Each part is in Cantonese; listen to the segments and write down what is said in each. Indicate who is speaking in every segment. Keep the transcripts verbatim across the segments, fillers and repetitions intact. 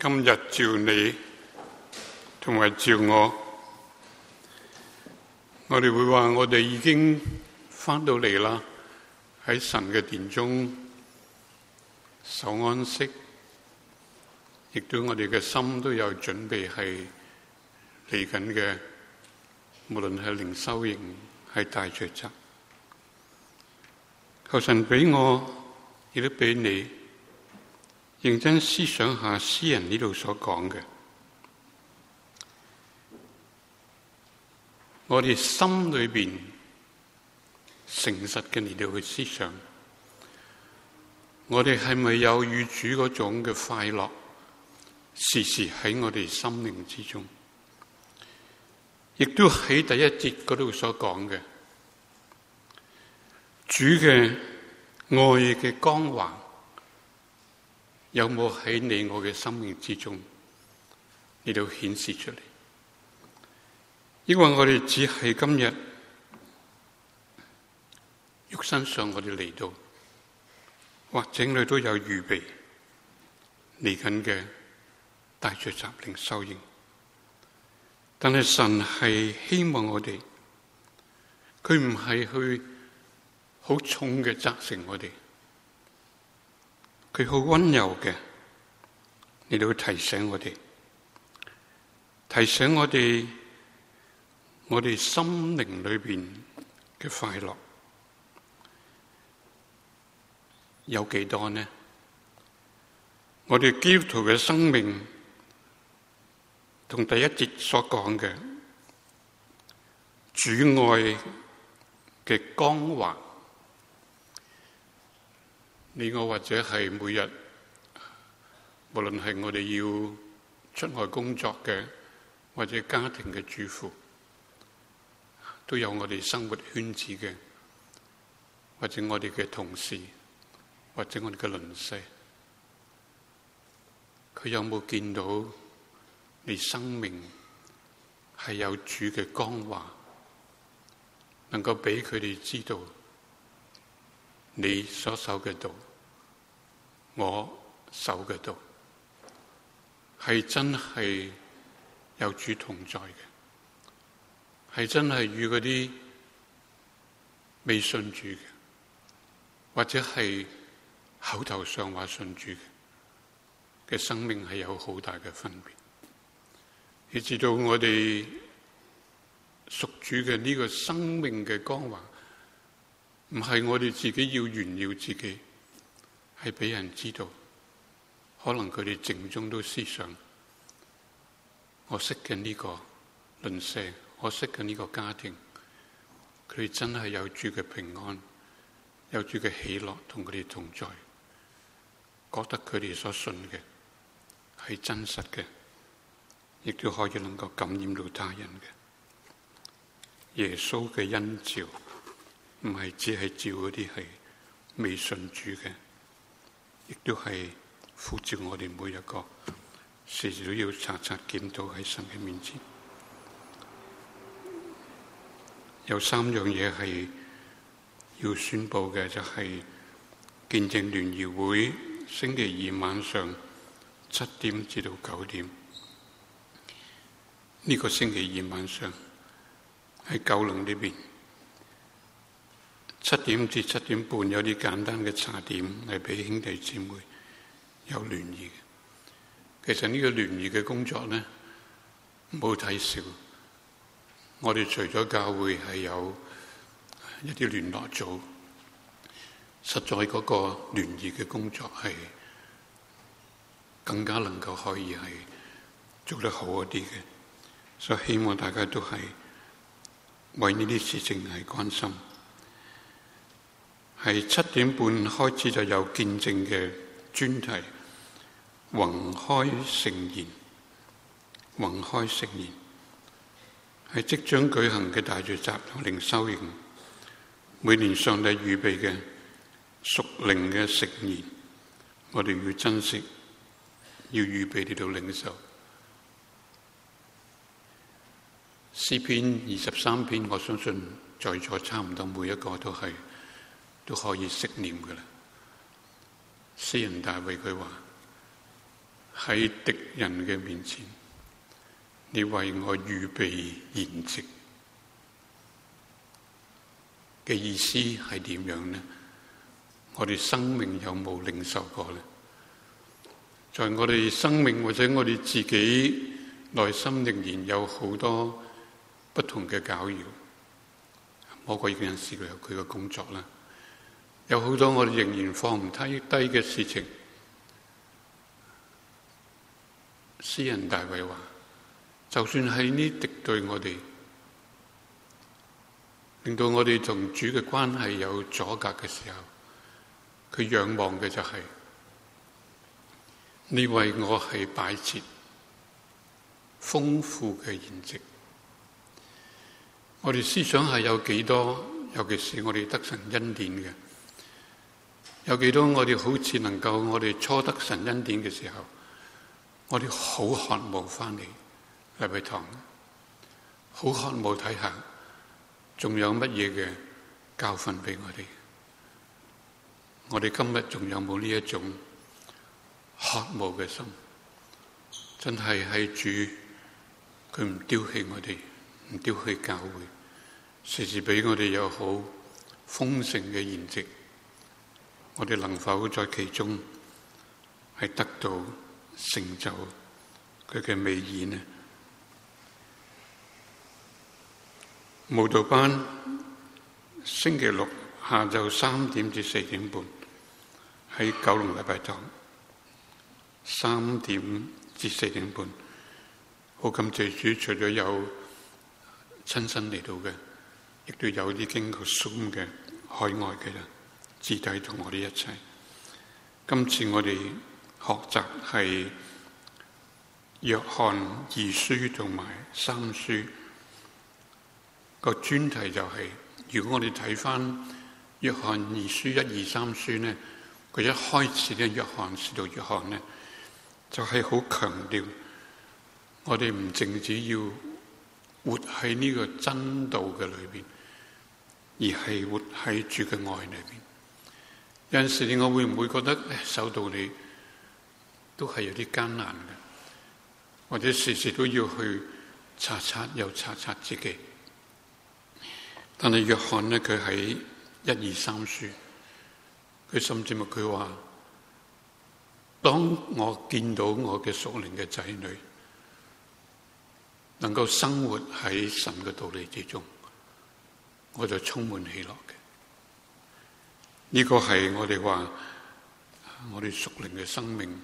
Speaker 1: 今日召你同埋召我，我哋會話我哋已經返到嚟啦，喺神嘅殿中守安息，亦都我哋嘅心都有準備係嚟緊嘅，無論係靈修營係大聚集，求神俾我，亦都俾你認真思想下詩人呢度所講嘅，我哋心裏邊誠實嘅嚟到去思想，我哋係咪有與主嗰種嘅快樂，時時喺我哋心靈之中？亦都喺第一節嗰度所講嘅，主嘅愛嘅光華有冇喺你我嘅生命之中嚟到顯示出嚟？因為我哋只係今日肉身上我哋嚟到，或者你都有預備嚟緊嘅大聚集靈修營，但係神係希望我哋，佢唔係去好重嘅責成我哋，佢好溫柔嘅嚟到提醒我哋，提醒我哋，我哋心靈裏邊嘅快樂有幾多呢？我哋基督徒嘅生命同第一節所講嘅主愛嘅光華，你我或者係每日，無論係我哋要出外工作嘅，或者家庭嘅主婦，都有我哋生活圈子嘅，或者我哋嘅同事，或者我哋嘅鄰舍，佢有冇見到你生命係有主嘅光華，能夠俾佢哋知道你所守嘅道，我守嘅道，係真係有主同在嘅，係真係與嗰啲未信主嘅，或者係口頭上話信主嘅嘅生命係有好大嘅分別。以至到我哋屬主嘅呢個生命嘅光華，唔係我哋自己要炫耀自己，係俾人知道。可能佢哋靜中都思想，我識嘅呢個鄰舍，我識嘅呢個家庭，佢哋真係有主嘅平安，有主嘅喜樂同佢哋同在，覺得佢哋所信嘅係真實嘅，亦都可以能夠感染到他人嘅。耶穌嘅恩召唔係只係召嗰啲係未信主嘅，亦都係呼召我哋每一個時時都要查查檢討喺神嘅面前。有三樣嘢係要宣布嘅，就係見證聯誼會星期二晚上七點至到九點。呢個星期二晚上喺九龍呢邊，七點至七點半有啲簡單嘅茶點係俾兄弟姊妹有聯誼嘅。其實呢個聯誼嘅工作呢，唔好睇小。我哋除咗教會係有一啲聯絡組，實在嗰個聯誼嘅工作係更加能夠可以係做得好一啲嘅。所以希望大家都係為呢啲事情係關心。係七點半開始就有見證嘅專題，宏開盛宴，宏開盛宴係即將舉行嘅大聚集同靈修營，每年上帝預備嘅屬靈嘅盛宴，我哋要珍惜，要預備呢度領受。詩篇二十三篇，我相信在座差唔多每一個都係都可以識念㗎喇。詩人大衛佢話： 喺敵人嘅面前，你為我預備筵席嘅意思係點樣呢？我哋生命有冇領受過呢？在我哋生命或者我哋自己內心仍然有好多不同嘅攪擾，魔鬼嘅人士佢有佢嘅工作啦，有好多我哋仍然放唔低低嘅事情。詩人大衛話，就算係呢敵對我哋，令到我哋同主嘅關係有阻隔嘅時候，佢仰望嘅就係、是、你為我係擺設豐富嘅筵席。我哋思想係有幾多，尤其是我哋得神恩典嘅，有幾多我哋好似能夠我哋初得神恩典嘅時候，我哋好渴望翻嚟禮拜堂，好渴望睇下仲有乜嘢嘅教訓俾我哋。我哋今日仲有冇呢一種渴慕嘅心？真係係主，佢唔丟棄我哋，唔丟棄教會，時時俾我哋有好豐盛嘅筵席。我哋能否在其中係得到成就佢嘅美意呢？慕道班星期六下晝三點至四點半喺九龍禮拜堂，三點至四點半。好感謝主，除咗有親身嚟到嘅，亦都有啲經過 Zoom 嘅海外嘅人肢體同我哋一齊。今次我哋學習係約翰二書同埋三書，個專題就係、是，如果我哋睇翻約翰二書一二三書呢，佢一開始咧，約翰使徒約翰呢，就係、是、好強調我哋唔淨止要活喺呢個真道嘅裏邊，而係活喺主嘅愛裏邊。有陣時我會唔會覺得守道理都係有啲艱難嘅，或者時時都要去查察又查察自己。但係約翰呢，佢喺一二三書，佢甚至乎佢話：當我見到我嘅屬靈嘅仔女能夠生活喺神嘅道理之中，我就充滿喜樂嘅。呢、這個係我哋話，我哋屬靈嘅生命，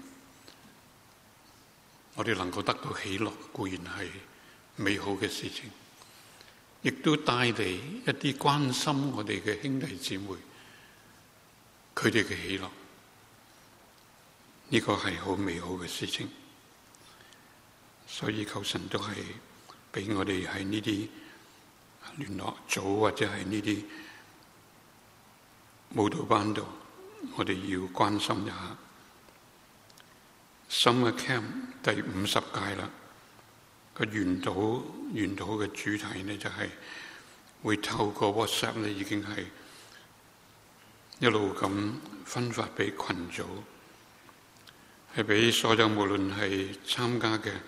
Speaker 1: 我哋能夠得到喜樂，固然係美好嘅事情，亦都帶嚟一啲關心我哋嘅兄弟姊妹，佢哋嘅喜樂。呢、這個係好美好嘅事情，所以求神都係俾我哋喺呢啲聯絡組或者係呢啲舞蹈班度，我哋要關心一下。Summer Camp 第五十屆啦，個原島原島嘅主題呢，就係、是、會透過 WhatsApp 呢，已經係一路咁分發俾群組，係俾所有無論係參加嘅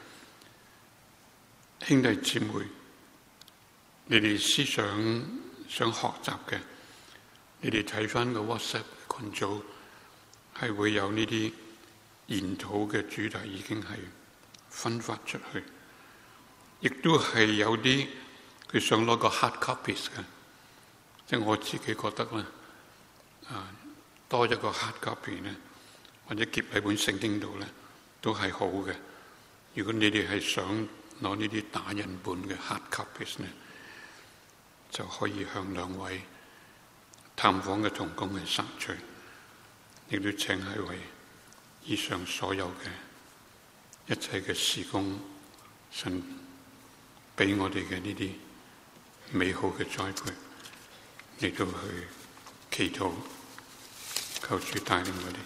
Speaker 1: 兄弟姊妹，你哋思想想學習嘅，你哋睇翻個 WhatsApp 群組，係會有呢啲研討嘅主題已經係分發出去，亦都係有啲佢想攞個 hard copies 嘅，即係我自己覺得咧，啊多一個 hard copy 咧，或者夾喺本聖經度咧，都係好嘅。如果你哋係想攞呢啲打印本嘅 hard copies 咧，就可以向兩位探訪嘅同工去索取，亦都請係為以上所有嘅一切嘅事工，神俾我哋嘅呢啲美好嘅栽培，亦都去祈禱，求主帶領我哋。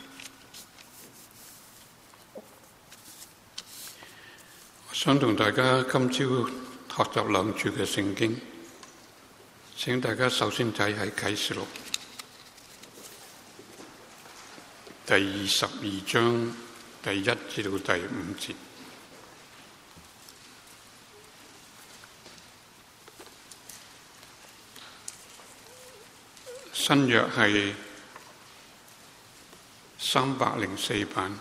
Speaker 1: 我想同大家今朝學習兩處嘅聖經，請大家首先睇喺啟示錄第二十二章第一至到第五節。新約係三百零四版，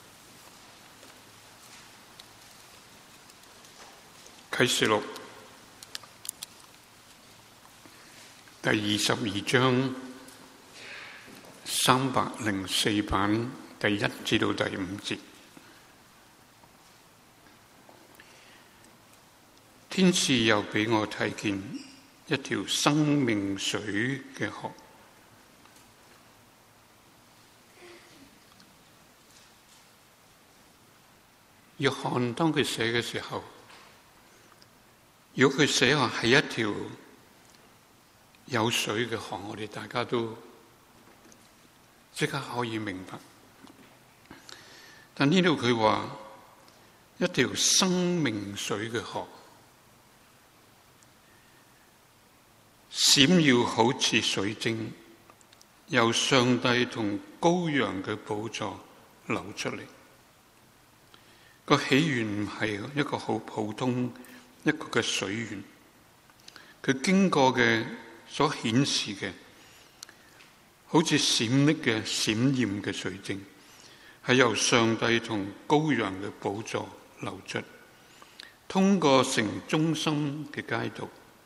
Speaker 1: 啟示錄第二十二章三百零四版第一至到第五節。天使又俾我睇見一條生命水嘅河，約翰當佢寫嘅時候，如果佢寫話係一條有水嘅河，我哋大家都即刻可以明白。但呢度佢話一條生命水嘅河，閃耀好似水晶，由上帝同羔羊嘅寶座流出嚟。個起源唔係一個好普通一個嘅水源，佢經過嘅所顯示嘅，好似閃爍嘅閃艷嘅水晶，係由上帝同羔羊嘅寶座流出，通過城中心嘅街道。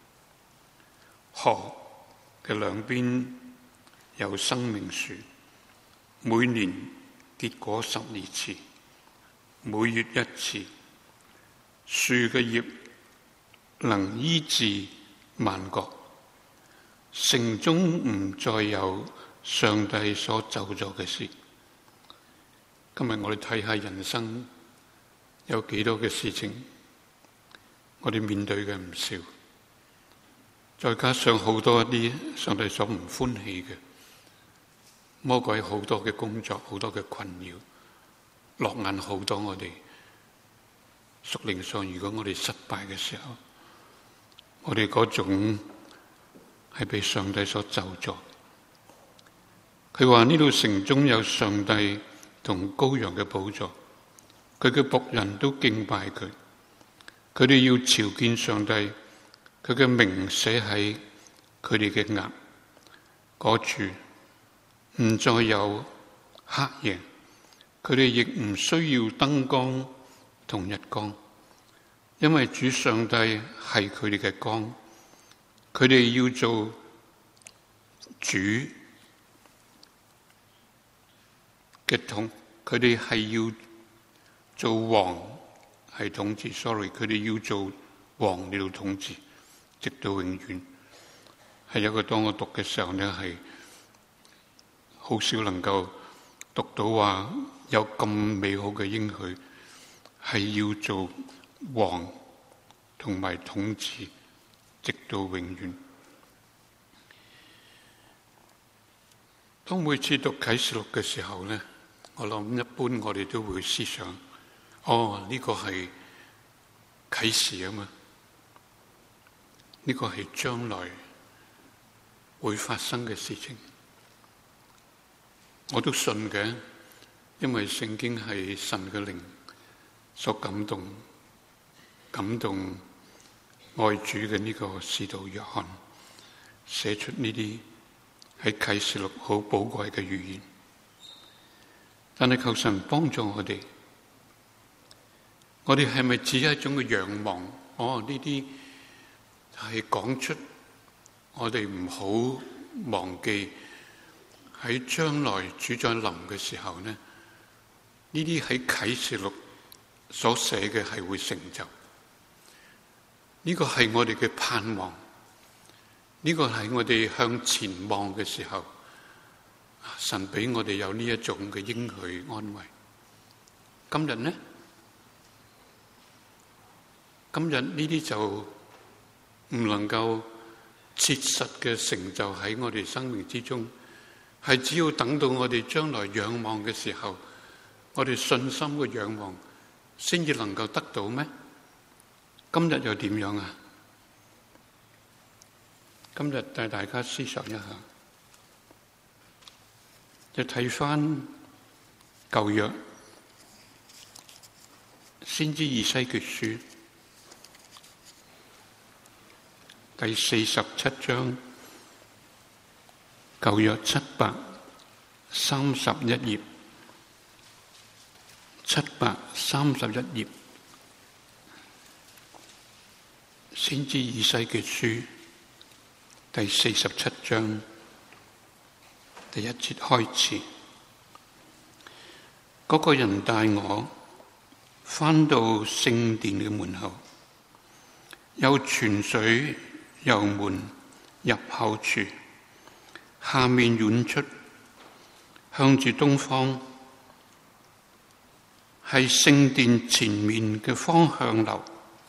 Speaker 1: 河嘅兩邊有生命樹，每年結果十二次，每月一次。樹嘅葉能醫治萬國，城中唔再有上帝所咒詛嘅事。今日我哋睇下人生有幾多嘅事情，我哋面對嘅唔少。再加上好多一啲上帝所唔歡喜嘅魔鬼，好多嘅工作，好多嘅困擾，落眼好多我哋屬靈上，如果我哋失敗嘅時候，我哋嗰種係被上帝所咒詛。佢話呢度城中有上帝同羔羊嘅寶座，佢嘅僕人都敬拜佢，佢哋要朝見上帝。佢嘅名寫喺佢哋嘅額，嗰處唔再有黑夜，佢哋亦唔需要燈光同日光，因為主上帝係佢哋嘅光，佢哋要做主嘅統，佢哋係要做王係統治 ，sorry， 佢哋要做王嚟到統治。直到永遠。係一個當我讀嘅時候呢，係好少能夠讀到話有咁美好嘅應許，係要做王同埋統治直到永遠。當每次讀啟示錄嘅時候呢，我諗一般我哋都會思想，哦，呢個係啟示啊嘛。呢個係將來會發生嘅事情，我都信嘅，因為聖經係神嘅靈所感動，感動愛主嘅呢個使徒約翰，寫出呢啲喺啟示錄好寶貴嘅預言。但係求神幫助我哋，我哋係咪只係一種嘅仰望？哦，呢啲係講出我哋唔好忘記喺將來主再臨嘅時候呢，呢啲喺啟示錄所寫嘅係會成就。呢個係我哋嘅盼望，呢個係我哋向前望嘅時候，神俾我哋有呢一種嘅應許安慰。今日呢，今日呢啲就唔能夠切實嘅成就喺我哋生命之中，係只要等到我哋將來仰望嘅時候，我哋信心嘅仰望先至能夠得到咩？今日又點樣啊？今日帶大家思想一下，就睇翻舊約先知以西結書第四十七章，舊約七百三十一頁，七百三十一頁，先知以西結書第四十七章第一節開始。嗰個人帶我返到聖殿嘅門口，有泉水由門入口處下面湧出，向住東方，係聖殿前面嘅方向流。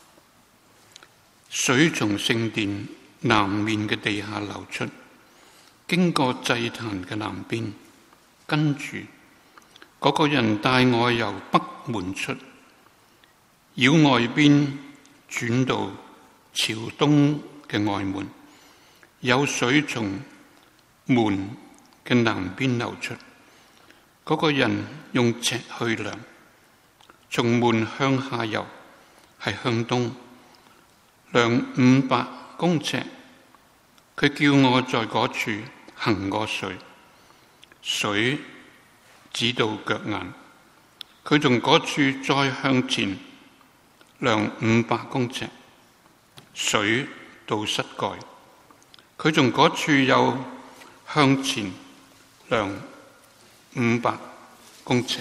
Speaker 1: 水從聖殿南面嘅地下流出，經過祭壇嘅南邊，跟住嗰個人帶我由北門出，繞外邊轉到朝東嘅外門，有水從門嘅南邊流出。嗰個人用尺去量，從門向下游係向東，量五百公尺。佢叫我在嗰處行過水，水指到腳眼。佢從嗰處再向前量五百公尺，水到膝蓋。佢從嗰處又向前量五百公尺，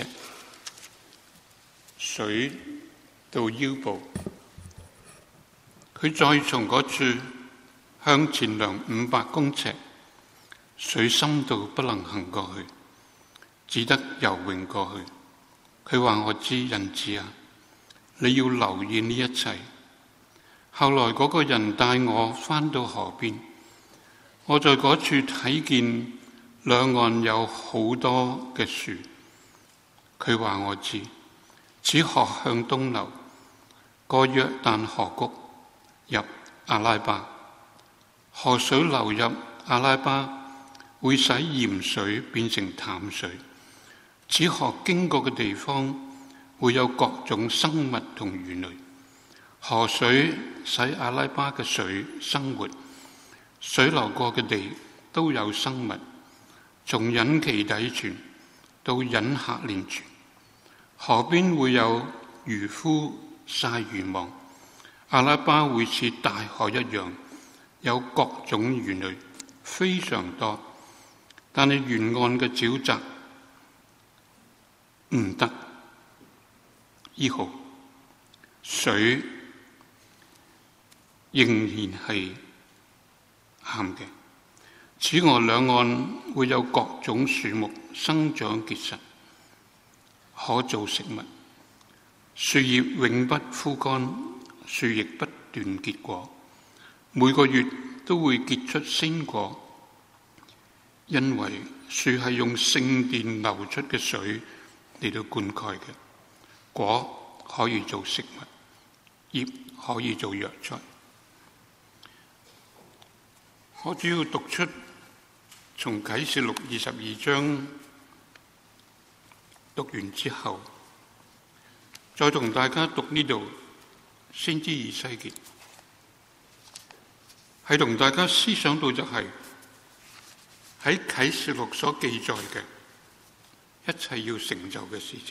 Speaker 1: 水到腰部。佢再從嗰處向前量五百公尺，水深到不能行過去，只得游泳過去。佢話我知，人子啊，你要留意呢一切。後來嗰個人帶我返到河邊，我在嗰處睇見兩岸有好多嘅樹。佢話我知，此河向東流，過約旦河谷入阿拉巴。河水流入阿拉巴，會使鹽水變成淡水。此河經過嘅地方，會有各種生物同魚類。河水使阿拉巴嘅水生活，水流過嘅地都有生物，從隱其底泉到隱客連泉。河邊會有漁夫曬漁網，阿拉巴會似大海一樣，有各種魚類，非常多。但係沿岸嘅沼澤唔得醫好，水仍然係鹹嘅。此外，兩岸會有各種樹木生長結實，可做食物。樹葉永不枯乾，樹亦不斷結果，每個月都會結出鮮果，因為樹係用聖殿流出嘅水嚟到灌溉嘅。果可以做食物，葉可以做藥材。我主要讀出從啟示錄二十二章讀完之後，再同大家讀呢度先知以西結，係同大家思想到就係喺啟示錄所記載嘅一切要成就嘅事情，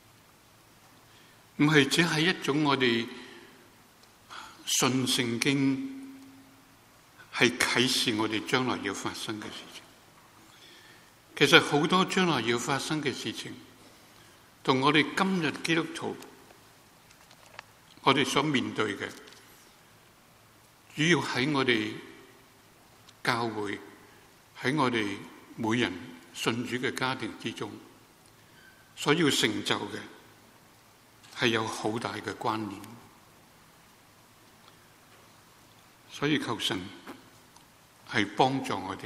Speaker 1: 唔係只係一種我哋信聖經係啟示我哋將來要發生嘅事情。其實好多將來要發生嘅事情，同我哋今日基督徒我哋所面對嘅，主要喺我哋教會，喺我哋每人信主嘅家庭之中，所要成就嘅係有好大嘅關聯。所以求神係幫助我哋。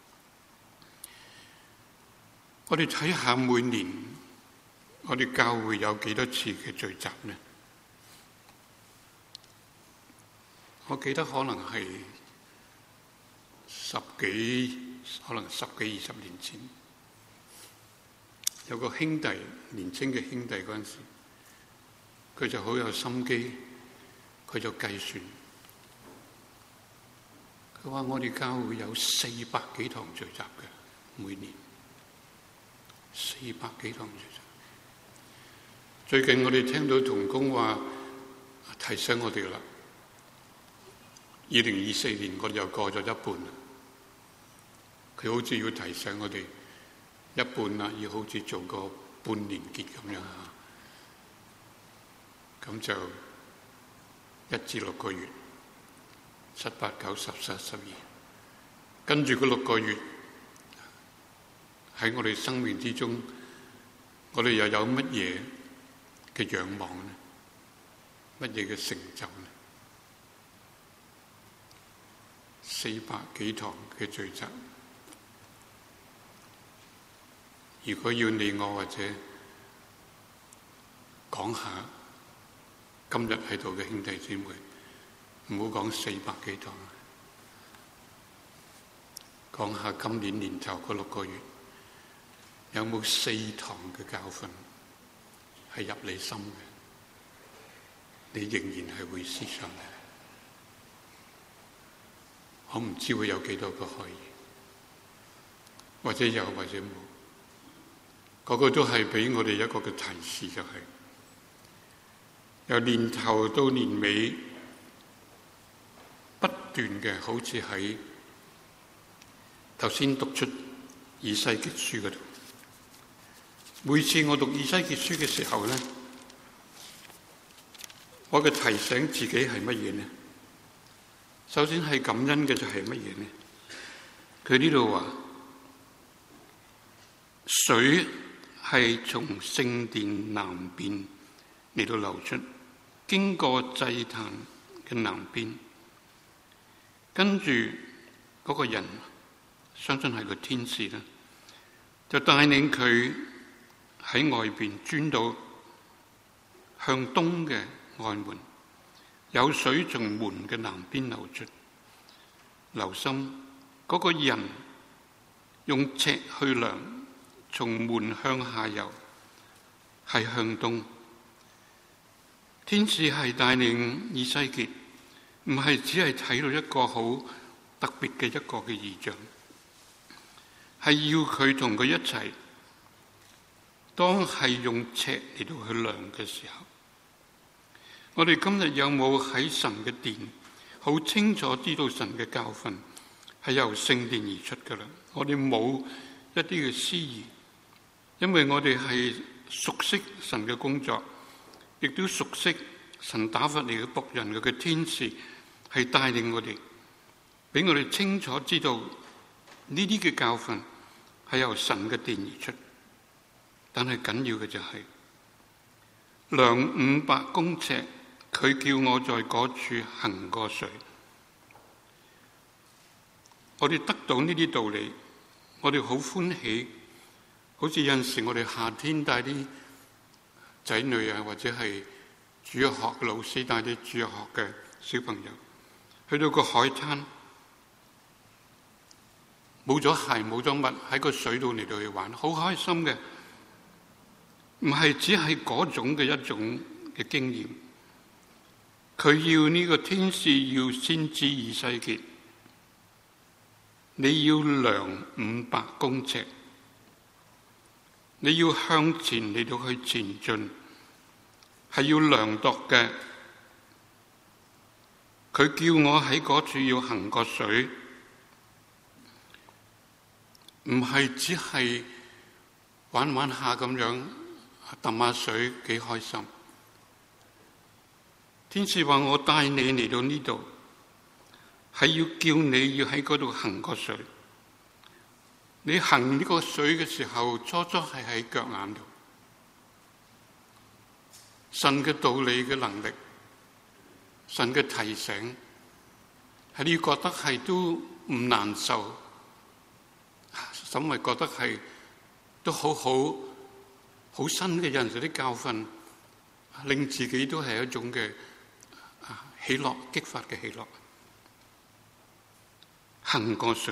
Speaker 1: 我哋睇下每年我哋教會有幾多次嘅聚集呢？我記得可能係十幾，可能十幾二十年前，有個兄弟，年輕嘅兄弟嗰陣時， 佢就好有心機，佢就計算。佢話我哋教會有四百幾堂聚集嘅，每年四百幾堂聚集。最近我哋聽到同工話提醒我哋啦，二零二四年我哋又過咗一半啦。佢好似要提醒我哋一半啦，要好似做個半年結咁樣嚇。咁就一至六個月，七八九十十十二，跟住嗰六個月喺我哋生命之中，我哋又有乜嘢嘅仰望呢？乜嘢嘅成就呢？四百幾堂嘅聚集，如果要你我或者講下今日喺度嘅兄弟姊妹，唔好講四百幾堂，講下今年年頭嗰六個月，有冇四堂嘅教訓係入你心嘅？你仍然係會思想嘅。我唔知會有幾多個可以，或者有或者冇，嗰個都係俾我哋一個嘅提示，就係由年頭到年尾，不斷嘅好似喺頭先讀出以西結書嗰度。每次我讀以西結書嘅時候咧，我嘅提醒自己係乜嘢呢？首先係感恩嘅就係乜嘢呢？佢呢度話水係從聖殿南邊嚟到流出，經過祭壇嘅南邊，跟住嗰個人相信係個天使啦，就帶領佢喺外邊轉到向東嘅外門，有水從門嘅南邊流出。留心嗰個人用尺去量，從門向下游係向東。天使係帶領以西結，唔係只係睇到一個好特別嘅一個嘅異象，係要佢同佢一齊。當係用尺嚟到去量嘅時候，我哋今日有冇喺神嘅殿好清楚知道神嘅教訓係由聖殿而出㗎啦？我哋冇一啲嘅私意，因為我哋係熟悉神嘅工作，亦都熟悉神打發嚟嘅僕人嘅天使係帶領我哋，俾我哋清楚知道呢啲嘅教訓係由神嘅殿而出。但係緊要嘅就係量五百公尺，佢叫我在嗰處行過水。我哋得到呢啲道理，我哋好歡喜。好似有陣時我哋夏天帶啲仔女啊，或者係主日學嘅老師帶啲主日學嘅小朋友去到個海灘，冇咗鞋冇咗襪，喺個水度嚟到去玩，好開心嘅。唔係只係嗰種嘅一種嘅經驗，佢要呢個天使要先知以西結，你要量五百公尺，你要向前嚟到去前進，係要量度嘅。佢叫我喺嗰處要行個水，唔係只係玩玩下咁樣。揼下水幾開心。天使話我帶你嚟到呢度，係要叫你要喺嗰度行個水。你行呢個水嘅時候，初初係喺腳眼度。神嘅道理嘅能力，神嘅提醒，係你覺得係都唔難受，甚至覺得係都好好。好新嘅人，有啲教訓，令自己都係一種嘅喜樂，激發嘅喜樂。行過水，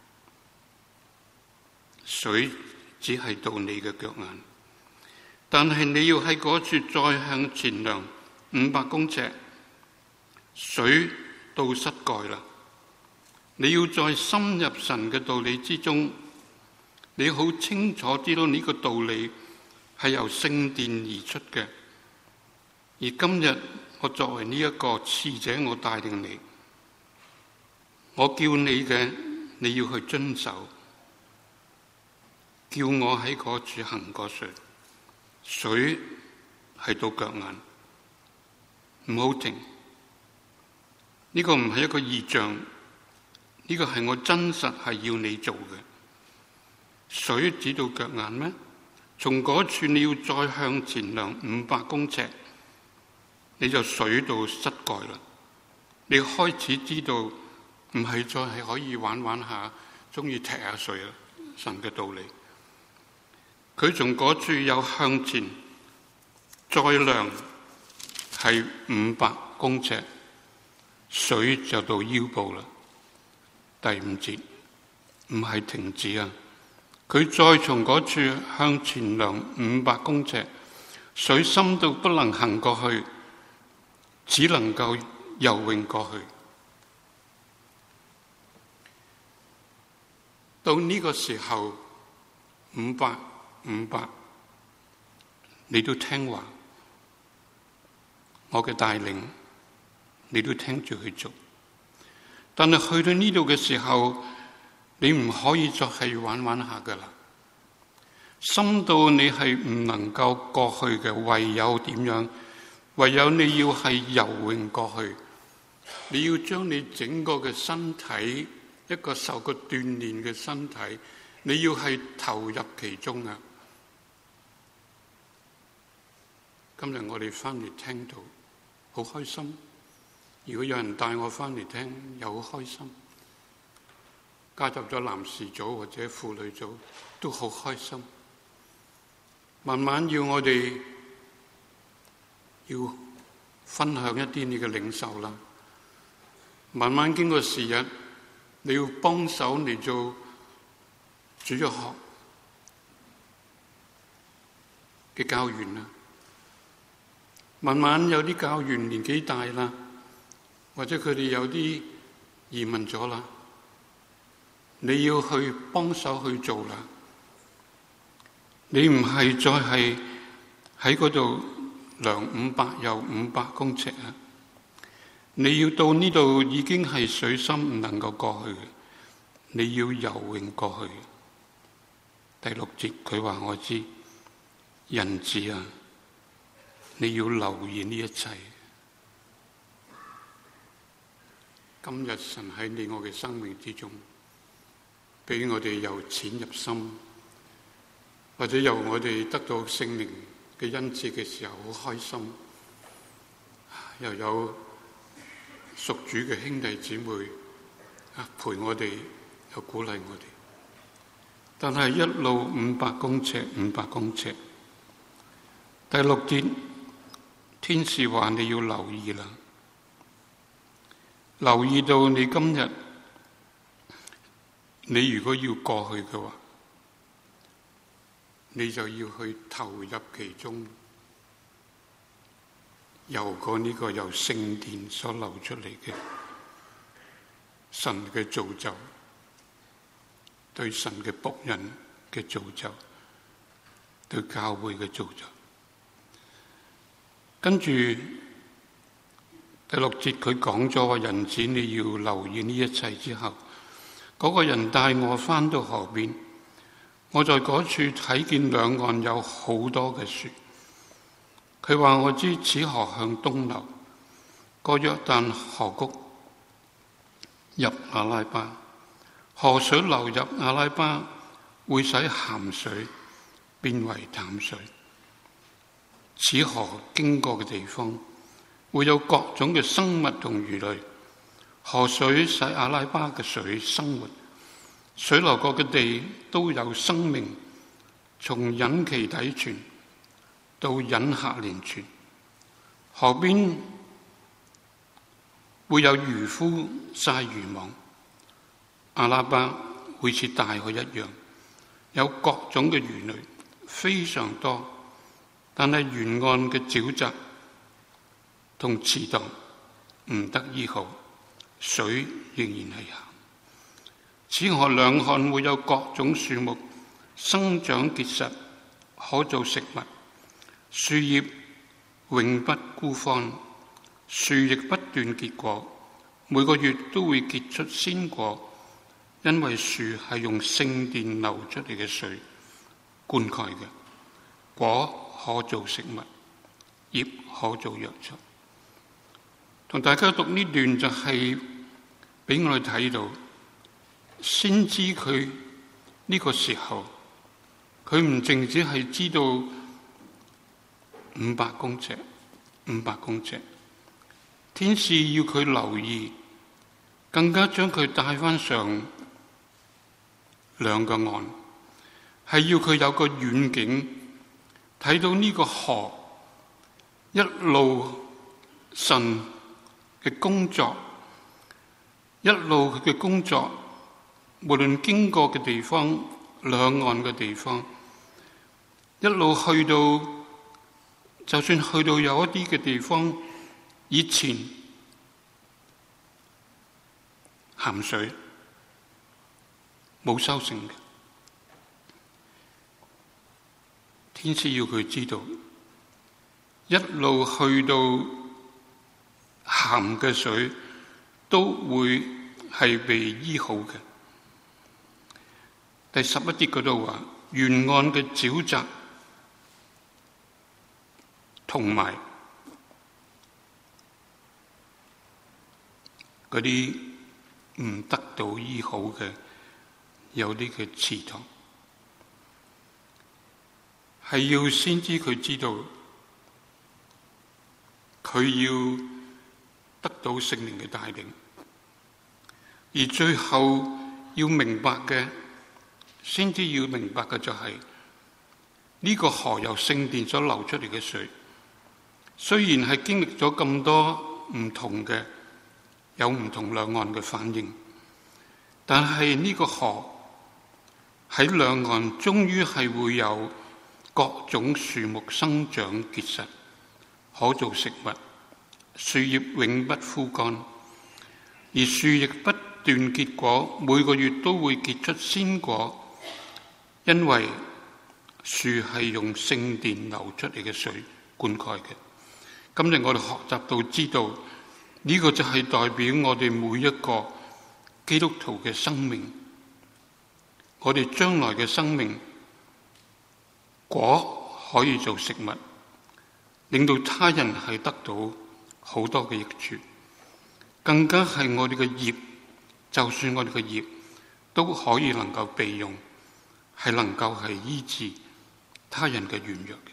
Speaker 1: 水只係到你嘅腳眼，但係你要喺嗰處再向前量， 五百公尺，水到膝蓋啦。你要再深入神嘅道理之中，你好清楚知道呢個道理係由聖殿而出嘅。而今日我作為呢一個使者，我帶領你，我叫你嘅，你要去遵守，叫我喺嗰處行過水，水係到腳眼，唔好停。呢個唔係一個異象，呢個係我真實係要你做嘅。水指到腳眼咩？從嗰處你要再向前量五百公尺，你就水到膝蓋啦。你開始知道唔係再係可以玩玩下，中意踢下水啦。神嘅道理，佢從嗰處又向前再量係五百公尺，水就到腰部啦。第五節唔係停止啊！佢再從嗰處向前量五百公尺，水深到不能行過去，只能夠游泳過去。到呢個時候，五百五百，你都聽話，我嘅帶領，你都聽住去做。但係去到呢度嘅時候，你唔可以再係玩玩下噶啦，深到你係唔能夠過去嘅，唯有點樣？唯有你要係游泳過去，你要將你整個嘅身體，一個受過鍛煉嘅身體，你要係投入其中啊！今日我哋翻嚟聽到，好開心。如果有人帶我翻嚟聽，又好開心。加入咗男士組或者婦女組，都好開心。慢慢要我哋要分享一啲你嘅領受啦。慢慢經過時日，你要幫手嚟做主日學嘅教員啦。慢慢有啲教員年紀大啦，或者佢哋有啲移民咗啦。你要去幫手去做啦，你唔係再係喺嗰度量五百又五百公尺啊！你要到呢度已經係水深唔能夠過去嘅，你要游泳過去。第六節佢話我知，人子啊，你要留意呢一切。今日神喺你我嘅生命之中，俾我哋由淺入深，或者由我哋得到聖靈嘅恩賜嘅時候，好開心。又有屬主嘅兄弟姊妹啊陪我哋，又鼓勵我哋。但係一路五百公尺，五百公尺。第六節，天使話你要留意啦，留意到你今日。你如果要過去嘅話，你就要去投入其中，游過呢個由聖殿所流出嚟嘅神嘅造就，對神嘅僕人嘅造就，對教會嘅造就。跟住第六節佢講咗話，人子你要留意呢一切之後，嗰個人帶我返到河邊，我在嗰處睇見兩岸有好多嘅樹。佢話我知此河向東流，過約旦河谷入亞拉巴，河水流入亞拉巴，會使鹹水變為淡水。此河經過嘅地方，會有各種嘅生物同魚類。河水使亞拉巴嘅水生活，水流過嘅地都有生命，從隱其底泉到隱下連泉。河邊會有漁夫曬漁網，亞拉巴會似大海一樣，有各種嘅魚類，非常多。但係沿岸嘅沼澤同池塘唔得醫好，水仍然係鹹。此河兩岸會有各種樹木生長結實，可做食物，樹葉永不枯乾，樹亦不斷結果，每個月都會結出鮮果，因為樹係用聖殿流出嚟嘅水灌溉嘅，果可做食物，葉可做藥材。同大家讀呢段就係俾我哋睇到，先知佢呢個時候，佢唔淨止係知道五百公尺，五百公尺，天使要佢留意，更加將佢帶返上兩個岸，係要佢有個遠景，睇到呢個河一路神嘅工作，一路佢嘅工作，無論經過嘅地方，兩岸嘅地方，一路去到，就算去到有一啲嘅地方，以前鹹水冇收成嘅，天使要佢知道，一路去到鹹嘅水都會係被醫好嘅。第十一節嗰度話，沿岸嘅沼澤同埋嗰啲唔得到醫好嘅，有啲嘅池塘，係要先知佢知道，佢要得到聖靈嘅帶領，而最後要明白嘅，先知要明白嘅就係、是、呢、這個河由聖殿所流出嚟嘅水，雖然係經歷咗咁多唔同嘅，有唔同兩岸嘅反應，但係呢個河喺兩岸終於係會有各種樹木生長結實，可做食物，樹葉永不枯乾，而樹亦不斷結果，每個月都會結出鮮果，因為樹係用聖殿流出嚟嘅水灌溉嘅。今日我哋學習到知道，呢、這個就係代表我哋每一個基督徒嘅生命，我哋將來嘅生命果可以做食物，令到他人係得到好多嘅益處，更加係我哋嘅葉，就算我哋嘅葉都可以能夠備用，係能夠係醫治他人嘅軟弱嘅。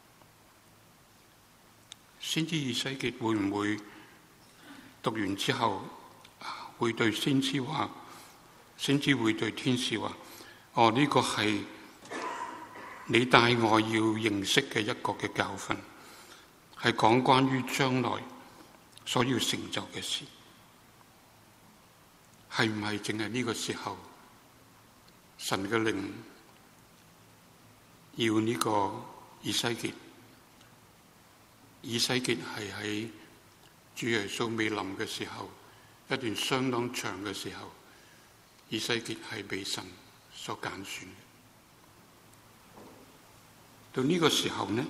Speaker 1: 先知以西結會唔會讀完之後會對先知話，先知會對天使話，哦，呢、這個係你帶我要認識嘅一個嘅教訓，係講關於將來所要成就嘅事。係唔係淨係呢個時候神嘅靈要呢個以西結？以西結係喺主耶穌未臨嘅時候，一段相當長嘅時候，以西結係被神所揀選嘅。到呢個時候呢？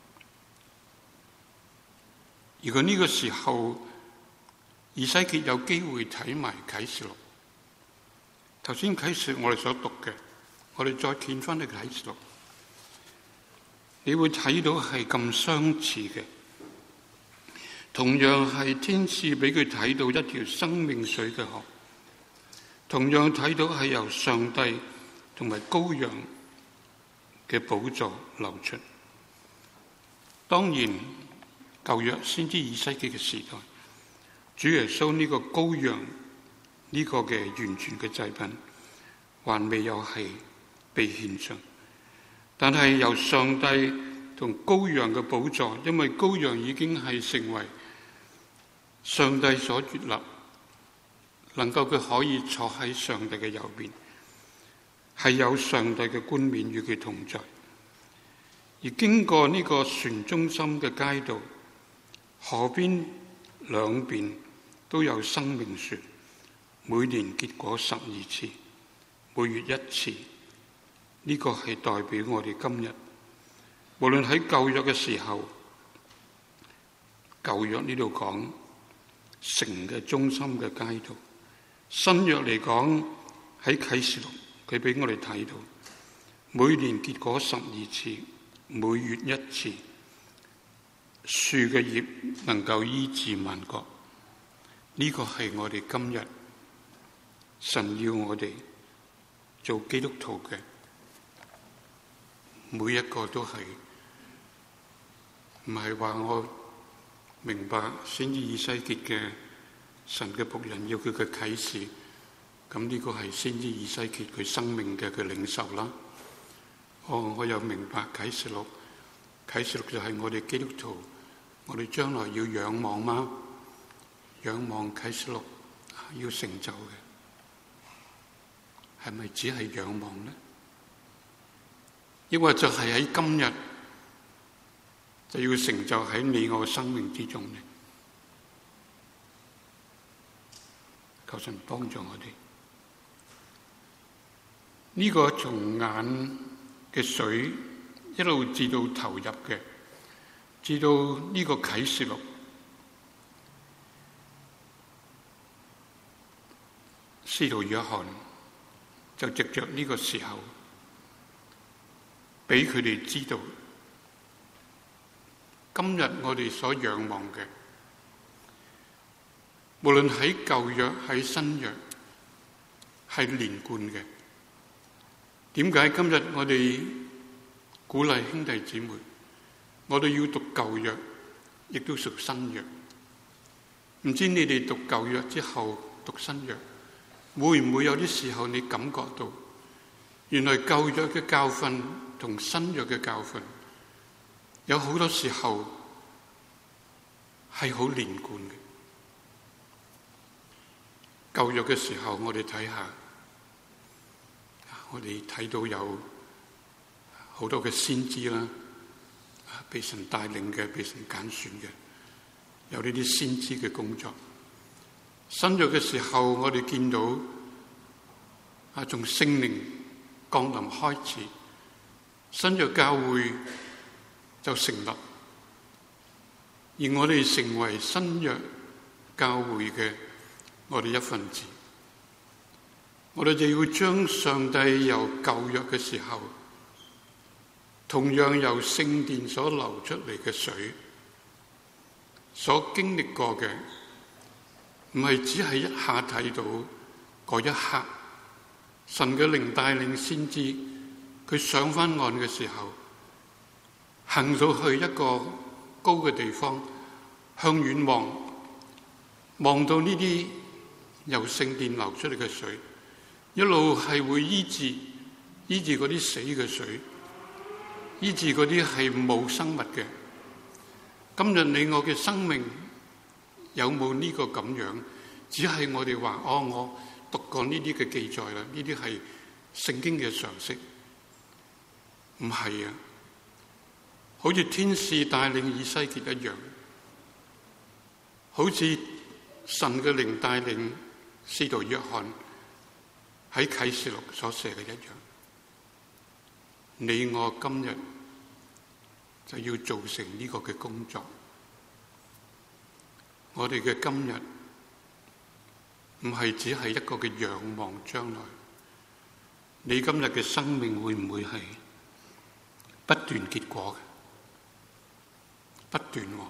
Speaker 1: 如果呢個時候以西結有機會睇埋啟示錄，頭先啟示我哋所讀嘅，我哋再見翻去啟示錄，你會睇到係咁相似嘅。同樣係天使俾佢睇到一條生命水嘅河，同樣睇到係由上帝同埋羔羊嘅寶座流出。當然舊約先知以西結嘅時代，主耶穌呢個羔羊呢、這個嘅完全嘅祭品還未有係被獻上，但係由上帝同羔羊嘅寶座，因為羔羊已經係成為上帝所悅納，能夠佢可以坐喺上帝嘅右邊，係有上帝嘅冠冕與佢同在。而經過呢個船中心嘅街道， 河邊兩邊都有生命樹，每年結果十二次，每月一次。呢、這個係代表我哋今日，無論喺舊約嘅時候，舊約呢度講城嘅中心嘅街道，新約嚟講喺啟示錄，佢俾我哋睇到每年結果十二次，每月一次，樹嘅葉能夠醫治萬國。呢、這個係我哋今日神要我哋做基督徒嘅，每一個都係，唔係話我明白先知以西結嘅神嘅僕人要佢嘅啟示，咁呢個係先知以西結佢生命嘅佢領受啦。哦，我又明白啟示錄，啟示錄就係我哋基督徒，我哋將來要仰望嗎？仰望啟示錄要成就嘅，係咪只係仰望呢？抑或就係喺今日就要成就喺你我生命之中呢？求神幫助我哋。呢、這個從眼嘅水一路至到投入嘅，至到呢個啟示錄，使徒約翰就藉着呢個時候俾佢哋知道，今日我哋所仰望嘅，無論喺舊約喺新約，係連貫嘅。點解今日我哋鼓勵兄弟姊妹，我哋要讀舊約，亦都讀新約？唔知你哋讀舊約之後讀新約，會唔會有啲時候你感覺到，原來舊約嘅教訓同新約嘅教訓，有好多時候係好連貫嘅。舊約嘅時候，我哋睇下，我哋睇到有好多嘅先知啦，被神帶領嘅，被神揀選嘅，有呢啲先知嘅工作。新約嘅時候，我哋見到啊，從聖靈降臨開始，新約教會就成立，而我哋成為新約教會嘅我哋一份子。我哋就要將上帝由舊約嘅時候，同樣由聖殿所流出嚟嘅水，所經歷過嘅，唔係只係一下睇到嗰一刻，神嘅靈帶領先知，佢上返岸嘅時候，行到去一個高嘅地方，向遠望，望到呢啲由聖殿流出嚟嘅水，一路係會醫治醫治嗰啲死嘅水，醫治嗰啲係冇生物嘅。今日你我嘅生命有冇呢個咁樣？只係我哋話哦，我讀過呢啲嘅記載啦，呢啲係聖經嘅常識。唔係啊，好似天使帶領以西結一樣，好似神嘅靈帶領使徒約翰喺啟示錄所寫嘅一樣。你我今日就要做成呢個嘅工作。我哋嘅今日唔係只係一個嘅仰望將來。你今日嘅生命會唔會係不斷結果嘅？不斷喎，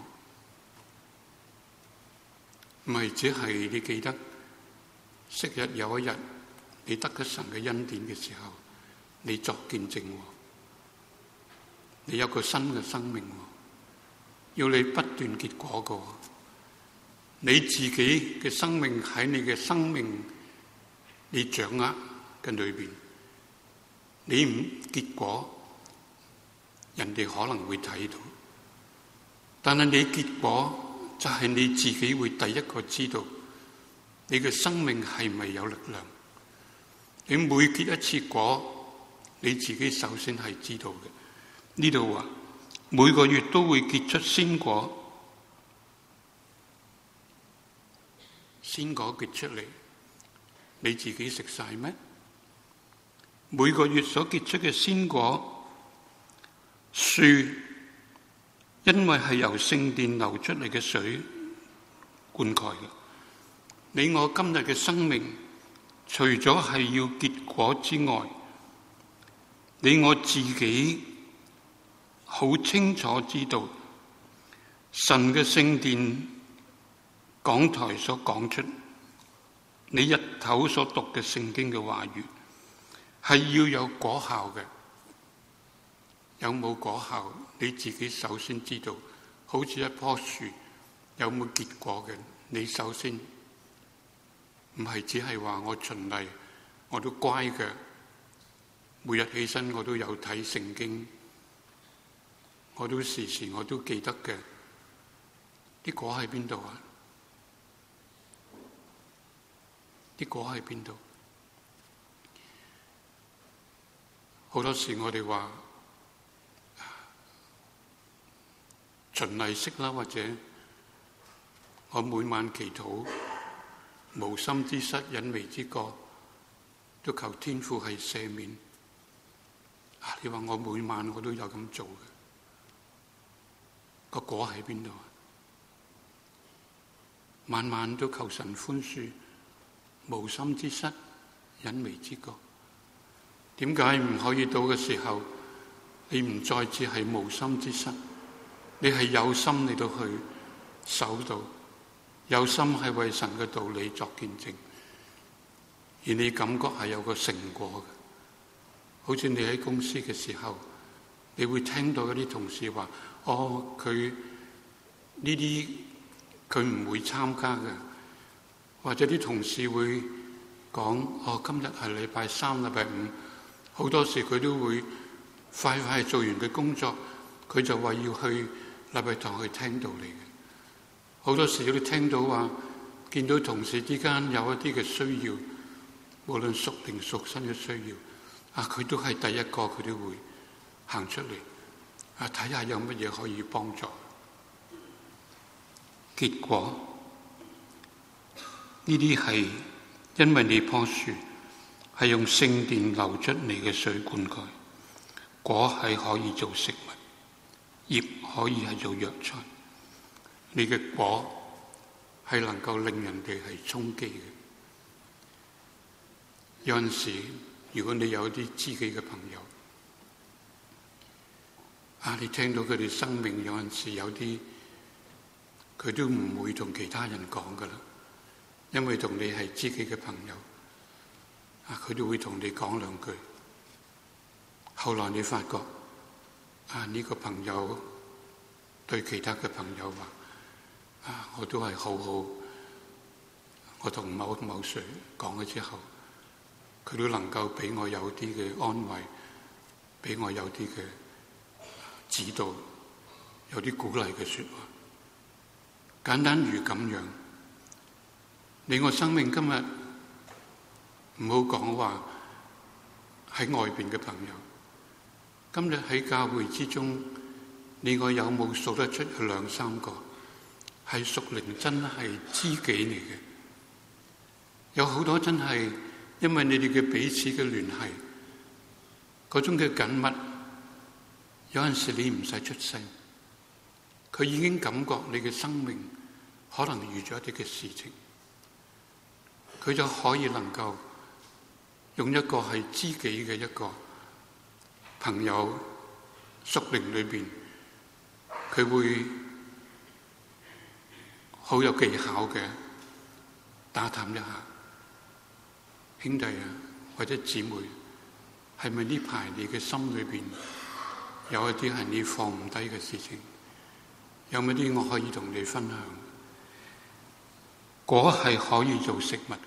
Speaker 1: 唔係只係你記得昔日有一日你得咗神嘅恩典嘅時候，你作見證喎，你有個新嘅生命喎，要你不斷結果嘅。你自己嘅生命喺你嘅生命你掌握嘅裏邊，你唔結果，人哋可能會睇到，但係你結果就係你自己會第一個知道，你嘅生命係咪有力量？你每結一次果，你自己首先係知道嘅。呢度話每個月都會結出鮮果， 鮮果結出嚟，你自己食晒咩？每個月所結出嘅鮮果，樹因為係由聖殿流出嚟嘅水灌溉嘅。你我今日嘅生命，除咗係要結果之外，你我自己好清楚知道，神嘅聖殿講台所講出，你日頭所讀嘅聖經嘅話語，係要有果效嘅。有冇果效，你自己首先知道。好似一棵樹有冇結果嘅，你首先唔係只係話我循例，我都乖嘅，每日起身我都有睇聖經，我都時時我都記得嘅。啲果喺邊度啊？啲果喺邊度？好多時我哋話循例式啦，或者我每晚祈禱，無心之失、隱微之過，都求天父係赦免。啊！你話我每晚我都有咁做嘅，個果喺邊度啊？晚晚都求神寬恕，無心之失、隱微之過。點解唔可以到嘅時候，你唔再只係無心之失？你係有心嚟到去守到，有心係為神嘅道理作見證，而你感覺係有個成果嘅。好似你喺公司嘅時候，你會聽到嗰啲同事話：哦，佢呢啲佢唔會參加嘅，或者啲同事會講：哦，今日係禮拜三、禮拜五，好多時佢都會快快做完嘅工作，佢就話要去禮拜堂去聽道理嘅。好多時都聽到話，見到同事之間有一啲嘅需要，無論屬靈屬身嘅需要，啊，佢都係第一個，佢都會行出嚟，啊，睇下有乜嘢可以幫助。結果呢啲係因為你棵樹係用聖殿流出嚟嘅水灌溉，果係可以做食物，葉可以係做藥材。你嘅果係能夠令人哋係充飢嘅。有陣時，如果你有啲知己嘅朋友，啊，你聽到佢哋生命有陣時有啲，佢都唔會同其他人講噶啦，因為同你係知己嘅朋友，啊，佢都會同你講兩句。後來你發覺，啊，呢個朋友對其他嘅朋友話：啊，我都係好好，我同某某誰講咗之後，佢都能夠俾我有啲嘅安慰，俾我有啲嘅指導，有啲鼓勵嘅說話。簡單如咁樣，你我生命今日唔好講話喺外邊嘅朋友，今日喺教會之中，你我有冇數得出有兩三個係屬靈真係知己嚟嘅？有好多真係因為你哋嘅彼此嘅聯繫，嗰種嘅緊密，有陣時你唔使出聲，佢已經感覺你嘅生命可能遇咗一啲嘅事情，佢就可以能夠用一個係知己嘅一個朋友屬靈裏邊，佢會好有技巧嘅打探一下，兄弟啊或者姊妹，係咪呢排你嘅心裏邊有一啲係你放唔低嘅事情？有冇啲我可以同你分享？果係可以做食物嘅，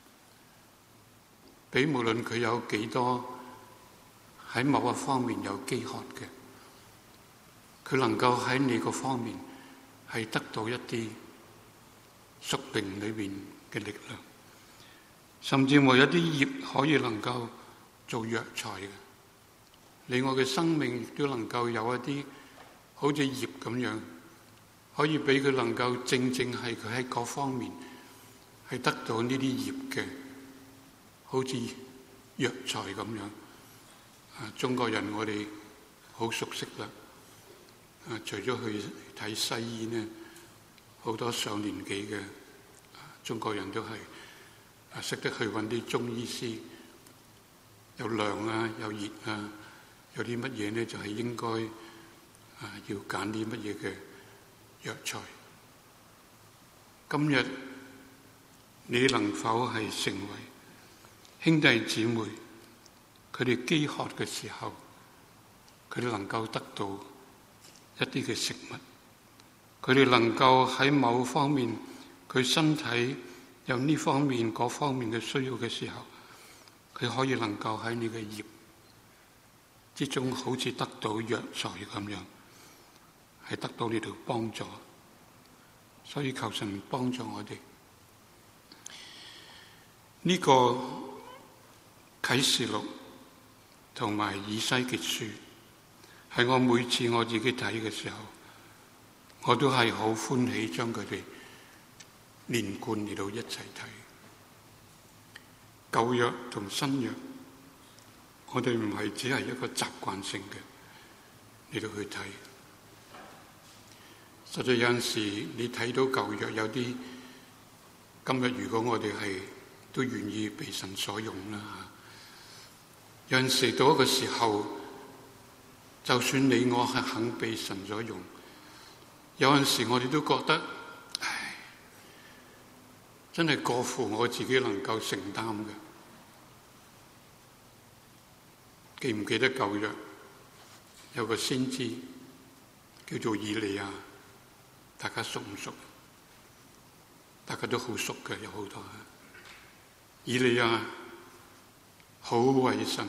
Speaker 1: 俾無論佢有幾多喺某一方面有飢渴嘅，佢能夠喺你個方面係得到一啲屬靈裏面嘅力量，甚至乎有啲葉可以能夠做藥材嘅。你我嘅生命亦都能夠有一啲好似葉咁樣，可以俾佢能夠正正係佢喺各方面係得到呢啲葉嘅，好似藥材咁樣。啊，中國人我哋好熟悉啦。啊，除咗去睇西醫呢，好多上年紀嘅中國人都係啊識得去揾啲中醫師，有涼啊，有熱啊，有啲乜嘢呢就係應該啊要揀啲乜嘢嘅藥材。今日你能否係成為兄弟姊妹，佢哋飢渴嘅時候，佢哋能夠得到一啲嘅食物，佢哋能夠喺某方面佢身體有呢方面嗰方面嘅需要嘅時候，佢可以能夠喺你嘅葉之中好似得到藥材咁樣，係得到呢度幫助。所以求神幫助我哋。呢、這個啟示錄同埋以西結書係我每次我自己睇嘅時候，我都係好歡喜將佢哋連貫嚟到一齊睇。舊約同新約，我哋唔係只係一個習慣性嘅嚟到去睇。實在有陣時你睇到舊約有啲，今日如果我哋係都願意被神所用啦，有陣時到一個時候，就算你我係肯被神所用，有陣時我哋都覺得，唉，真係過乎我自己能夠承擔嘅。記唔記得舊約有個先知叫做以利亞？大家熟唔熟？大家都好熟嘅，有好多。以利亞好為神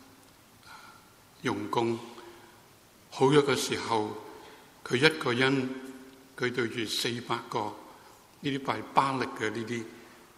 Speaker 1: 用功，好一個時候，佢一個人佢對住四百個呢啲拜巴力嘅呢啲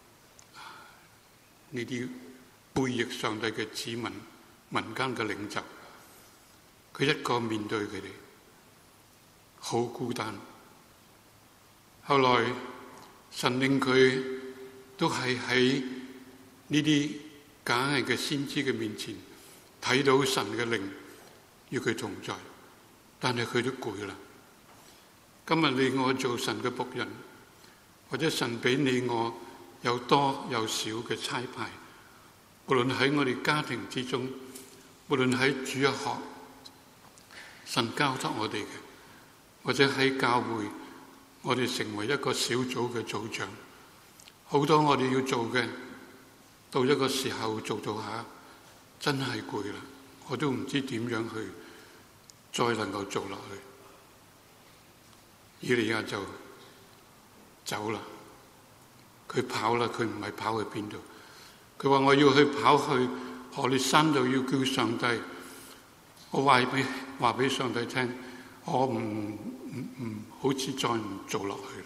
Speaker 1: 呢啲背逆上帝嘅子民民間嘅領袖，佢一個面對佢哋，好孤單。後來神令佢都係喺呢啲假偽嘅先知嘅面前睇到神嘅靈與佢同在，但係佢都攰啦。今日你我做神嘅僕人，或者神俾你我有多有少嘅差派，無論喺我哋家庭之中，無論喺主日學神交託我哋嘅，或者喺教會我哋成為一個小組嘅組長，好多我哋要做嘅，到一個時候做做下，真係攰啦，我都唔知點樣去再能夠做落去。以利亞就走啦，佢跑啦，佢唔係跑去邊度？佢話我要去跑去何烈山度，要叫上帝，我話俾話俾上帝聽，我唔唔唔好似再唔做落去。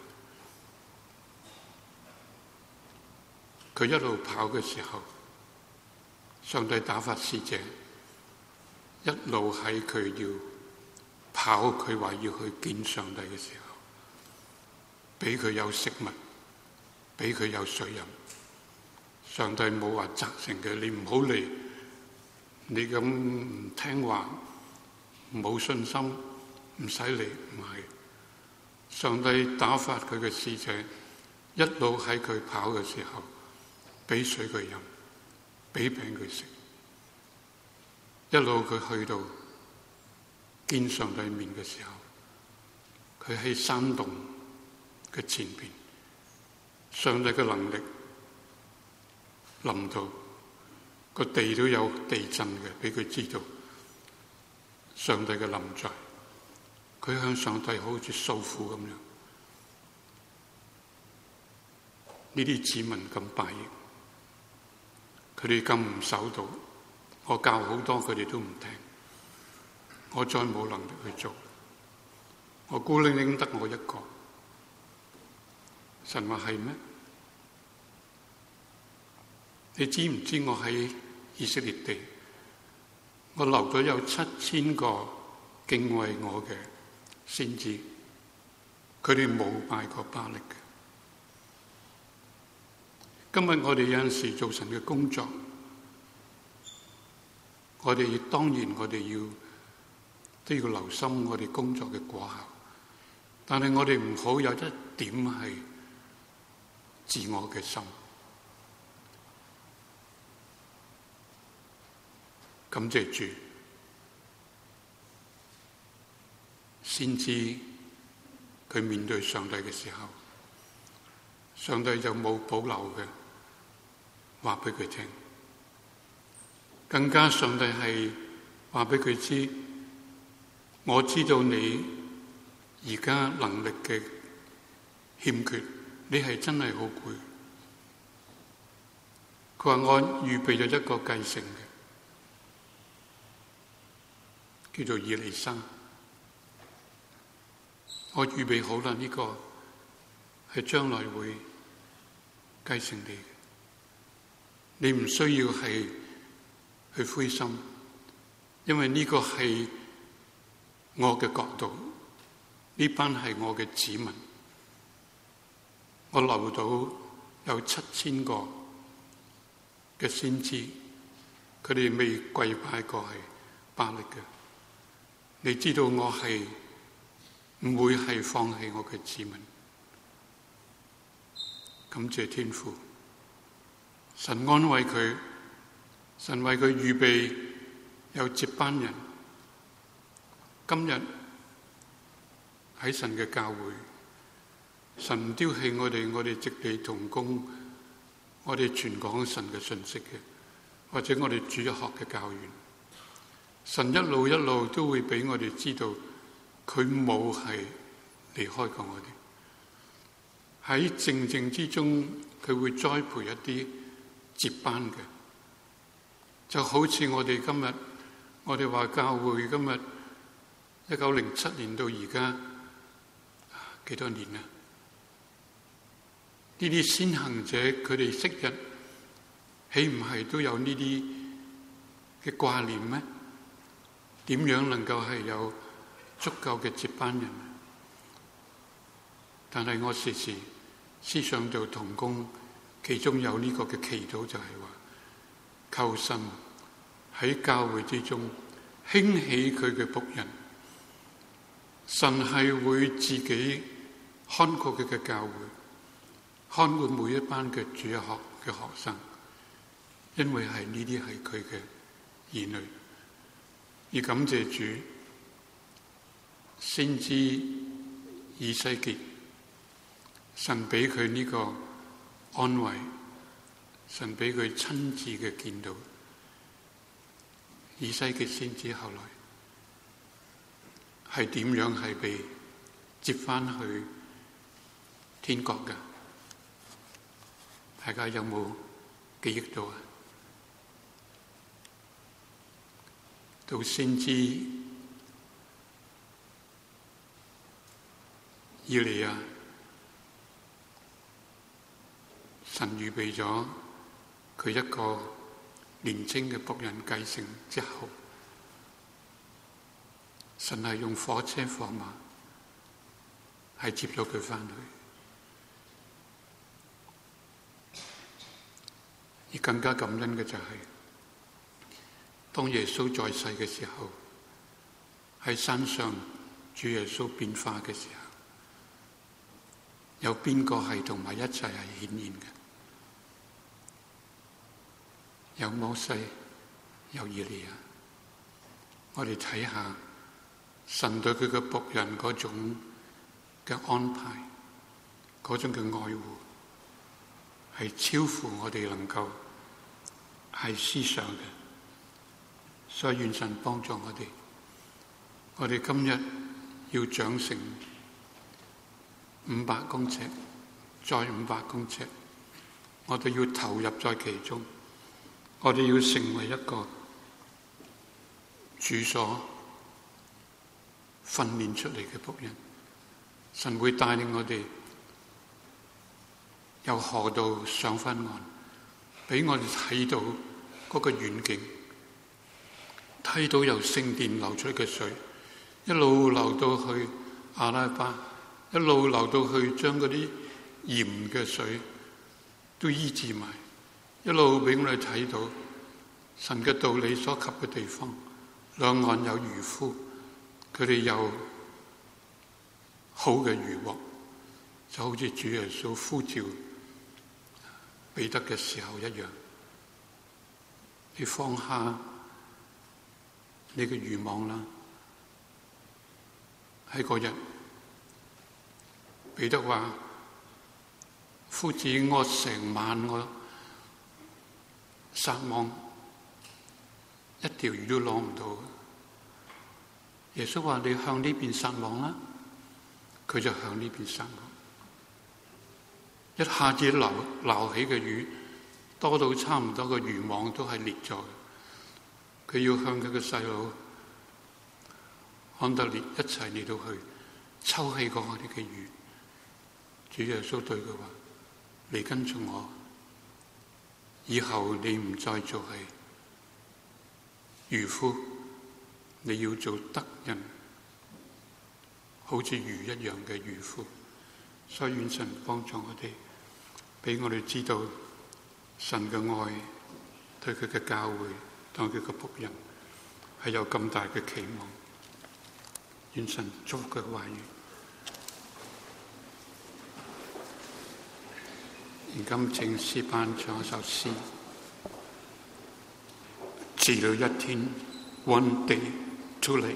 Speaker 1: 佢一路跑嘅時候，上帝打發使者一路喺佢要跑，佢話要去見上帝嘅時候，俾佢有食物，俾佢有水飲。上帝冇話責成嘅，你唔好嚟，你咁唔聽話，冇信心，唔使嚟。唔係，上帝打發佢嘅使者一路喺佢跑嘅時候，俾水佢飲，俾餅佢食，一路佢去到見上帝面嘅時候，佢喺山洞嘅前邊，上帝嘅能力臨到個地都有地震嘅，俾佢知道上帝嘅臨在。佢向上帝好似訴苦咁樣。呢啲子民咁敗逆，佢哋咁唔守道，我教好多佢哋都唔聽，我再冇能力去做，我孤零零得我一個。神話係咩？你知唔知我喺以色列地，我留咗有七千個敬畏我嘅先知，佢哋冇拜過巴力嘅。 今日我哋有陣時做神嘅工作，我哋當然我哋要都要留心我哋工作嘅果效，但係我哋唔好有一點係自我嘅心。感謝主，先知佢面對上帝嘅時候，上帝就冇保留嘅話俾佢聽，更加上帝係話俾佢知，我知道你而家能力嘅欠缺，你係真係好攰。佢話我預備咗一個繼承嘅，叫做以利沙。我預備好啦，呢、這個係將來會繼承你嘅。你唔需要係去灰心，因為呢個係我嘅國度，呢班係我嘅子民。我留到有七千個嘅先知，佢哋未跪拜過係巴力嘅。你知道我係唔會係放棄我嘅子民。感謝天父，神安慰佢，神為佢預備有接班人。今日喺神嘅教會，神唔丟棄我哋，我哋直地同工，我哋傳講神嘅信息嘅，或者我哋主日學嘅教員，神一路一路都會俾我哋知道，佢冇係離開過我哋。喺靜靜之中，佢會栽培一啲接班嘅，就好似我哋今日，我哋話教會今日一九零七年到而家幾多年啊？呢啲先行者佢哋昔日豈唔係都有呢啲嘅掛念咩？點樣能夠係有足夠嘅接班人？但係我時時思想到同工，其中有呢個嘅祈禱，就係話求神喺教會之中興起佢嘅僕人。神係會自己看顧佢嘅教會，看顧每一班嘅主日學嘅學生，因為係呢啲係佢嘅兒女。而感謝主，先知以西結，神俾佢呢個安慰，神俾佢親自嘅見到。以西結先知後來係點樣係被接翻去天國嘅？大家有冇記憶到啊？到先知以利亞，神預備咗佢一個年輕嘅僕人繼承之後，神係用火車火馬係接咗佢翻去。而更加感恩嘅就係、是，當耶穌在世嘅時候，喺山上主耶穌變化嘅時候，有邊個係同埋一齊係顯現嘅？有摩西，有以利亞。我哋睇下神對佢嘅僕人嗰種嘅安排，嗰種嘅愛護，係超乎我哋能夠係思想嘅。所以願神幫助我哋，我哋今日要長成五百公尺，再五百公尺，我哋要投入在其中，我哋要成為一個主所訓練出嚟嘅僕人。神會帶領我哋由河道上返岸，俾我哋睇到嗰個遠景，睇到由聖殿流出嘅水，一路流到去阿拉巴，一路流到去將嗰啲鹽嘅水都醫治埋，一路俾我哋睇到神嘅道理所及嘅地方，兩岸有漁夫，佢哋有好嘅漁獲，就好似主耶穌呼召彼得嘅時候一樣。你放下你嘅漁網啦。喺嗰日，彼得話：夫子，我成晚我撒網，一條魚都攞唔到。耶穌話：你向呢邊撒網啦，佢就向呢邊撒網。一下子撈撈起嘅魚多到差唔多個漁網都係裂咗。佢要向佢嘅細佬安德烈一齊嚟到去抽起嗰啲嘅魚。主耶穌對佢話：你跟住我，以後你唔再做係漁夫，你要做得人，好似魚一樣嘅漁夫。所以願神幫助我哋，俾我哋知道神嘅愛對佢嘅教會當佢嘅僕人係有咁大嘅期望。願神祝福佢嘅話語。而今請詩班唱一首詩，遲了一天 ，one day too late。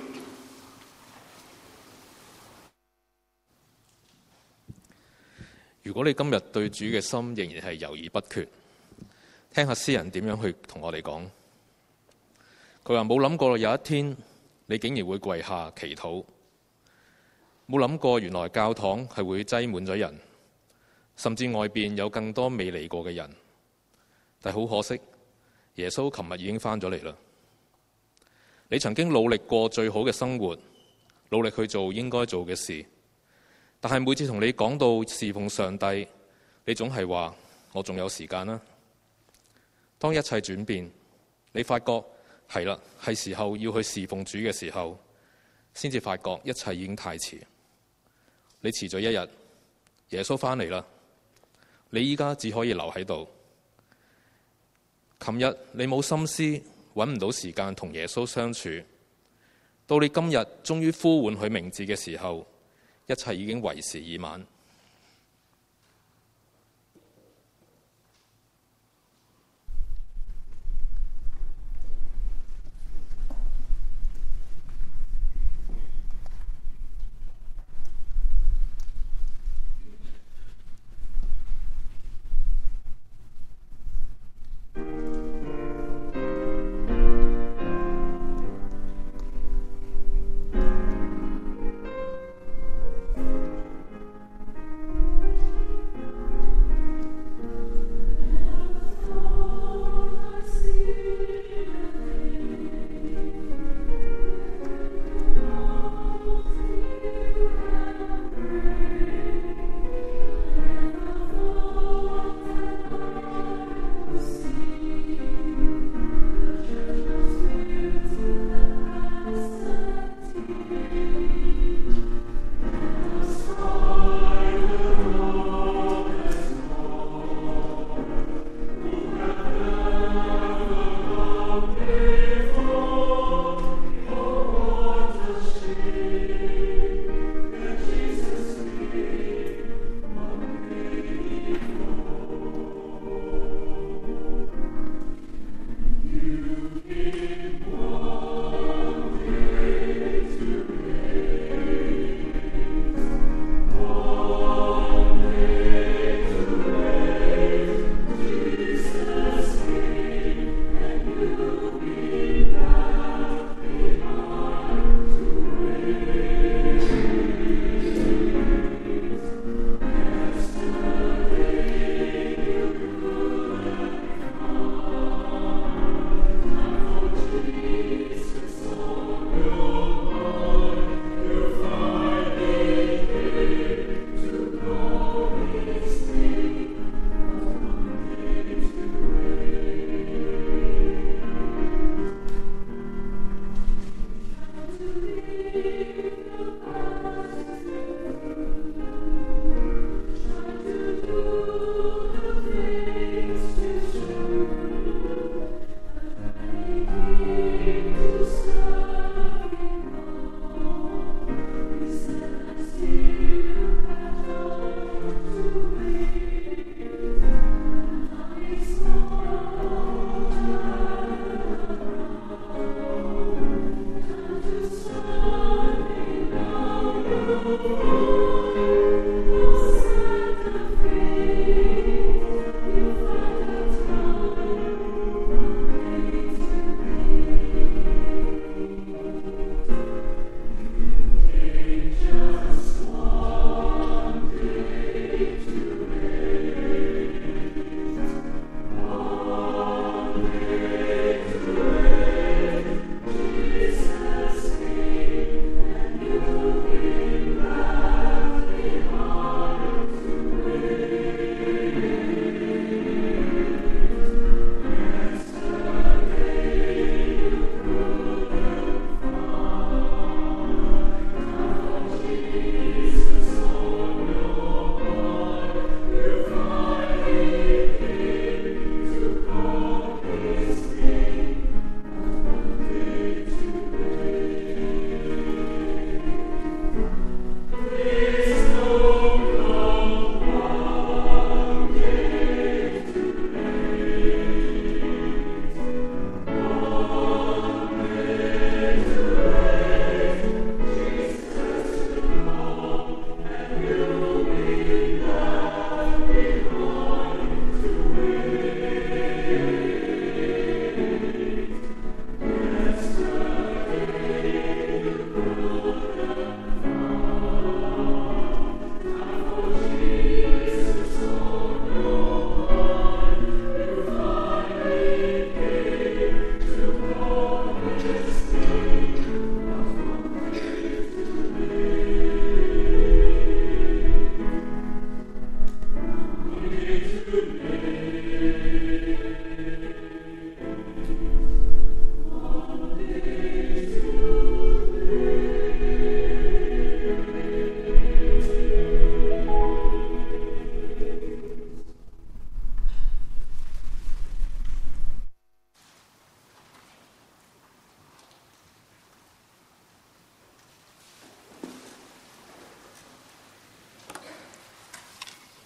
Speaker 2: 如果你今日對主嘅心仍然係猶豫不決，聽下詩人點樣去同我哋講。佢話冇諗過有一天你竟然會跪下祈禱，冇諗過原來教堂係會擠滿咗人，甚至外邊有更多未嚟過嘅人。但係好可惜，耶穌琴日已經翻咗嚟啦。你曾經努力過最好嘅生活，努力去做應該做嘅事。但係每次同你講到侍奉上帝，你總係話我仲有時間啦。當一切轉變，你發覺係啦，係時候要去侍奉主嘅時候，先至發覺一切已經太遲。你遲咗一日，耶穌翻嚟啦，你依家只可以留喺度。琴日你冇心思，揾唔到時間同耶穌相處，到你今日終於呼喚佢名字嘅時候，一切已經為時已晚。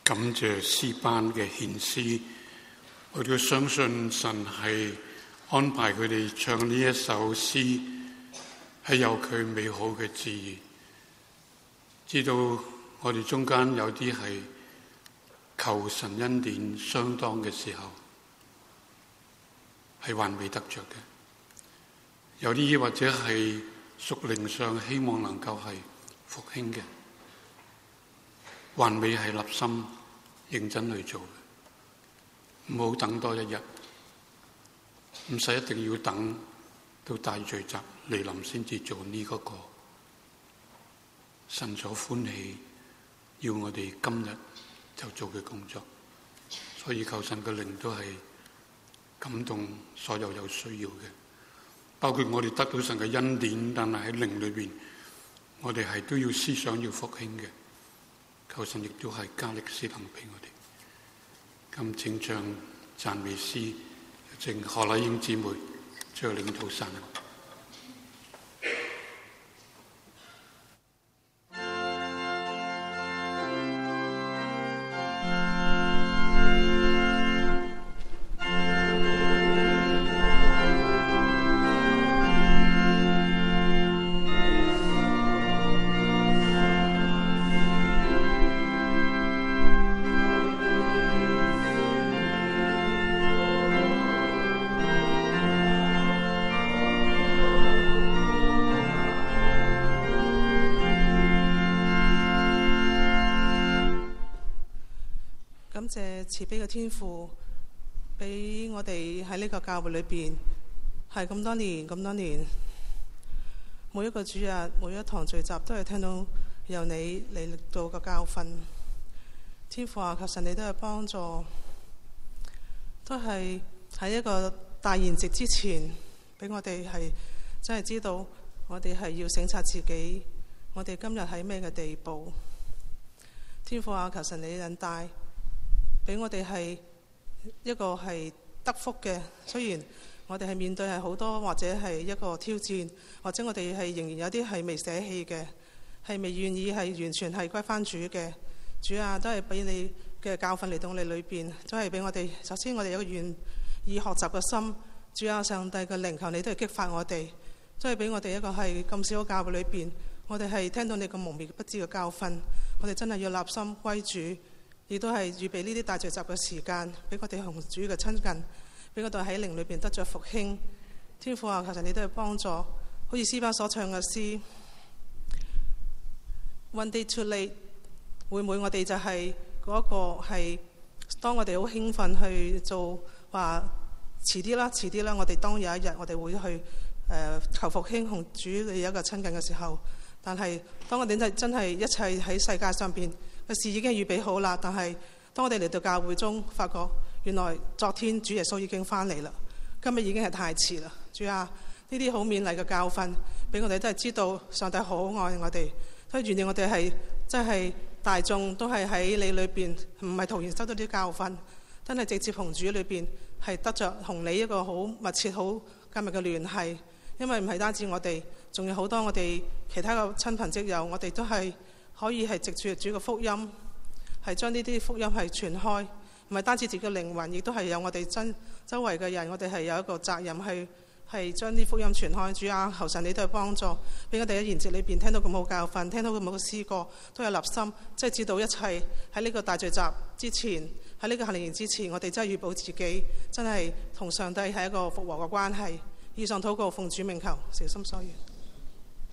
Speaker 1: 感謝詩班嘅獻詩，我都相信神係安排佢哋唱呢一首詩，係有佢美好嘅旨意。知道我哋中間有啲係求神恩典相當嘅時候，係還未得着嘅；有啲或者係屬靈上希望能夠係復興嘅，還未係立心認真去做嘅。唔好等多一日，唔使一定要等到大聚集嚟臨先至做呢嗰個神所歡喜要我哋今日就做嘅工作。所以求神嘅靈都係感動所有有需要嘅，包括我哋得到神嘅恩典，但係喺靈裏邊我哋係都要思想要復興嘅。求神亦都係加力施能俾我哋。咁請唱讚美詩，請何麗英姊妹將領導神。
Speaker 3: 感謝慈悲嘅天父，俾我哋喺呢個教會裏邊係咁多年咁多年，每一個主日每一堂聚集都係聽到由你嚟到個教訓。天父啊，求神你都係幫助，都係喺一個大筵席之前，俾我哋係真係知道我哋係要省察自己，我哋今日喺咩嘅地步。天父啊，求神你引帶，俾我哋係一個係得福嘅。雖然我哋係面對係好多或者係一個挑戰，或者我哋係仍然有啲係未捨棄嘅，係未願意係完全係歸翻主嘅。主啊，都係俾你嘅教訓嚟到我哋裏邊，都係俾我哋首先我哋有個願意學習嘅心。主啊，上帝嘅靈，求你都係激發我哋，都係俾我哋一個係咁少嘅教會裏邊，我哋係聽到你咁無微不至嘅教訓，我哋真係要立心歸主。亦都係預備呢啲大聚集嘅時間，俾我哋同主嘅親近，俾我哋喺靈裏邊得着復興。天父啊，求神你都係幫助，好似詩班所唱嘅詩 One day too late， 會唔會我哋就係嗰個係當我哋好興奮去做話遲啲啦，遲啲啦，我哋當有一日我哋會去誒、呃、求復興同主你有一個親近嘅時候，但係當我哋真真係一切喺世界上邊嘅事已經預備好啦，但係當我哋嚟到教會中，發覺原來昨天主耶穌已經翻嚟啦，今日已經係太遲啦。主啊，呢啲好勉勵嘅教訓，俾我哋都係知道上帝好愛我哋，都係願意我哋係真係大眾都係喺你裏邊，唔係徒然收到啲教訓，真係直接同主裏邊係得着同你一個好密切、好緊密嘅聯繫。因為唔係單止我哋，仲有好多我哋其他嘅親朋戚友，我哋都係可以係藉住主嘅福音，係將呢啲福音係傳開，唔係單止自己嘅靈魂，亦都係有我哋真周圍嘅人，我哋係有一個責任去係將啲福音傳開。主啊，求神你都係幫助，俾我哋喺筵席裏邊聽到咁好教訓，聽到咁好嘅詩歌，都有立心，即係知道一切喺呢個大聚集之前，喺呢個夏令營之前，我哋真係預保自己，真係同上帝係一個復和嘅關係。以上禱告奉主名求，誠心所願。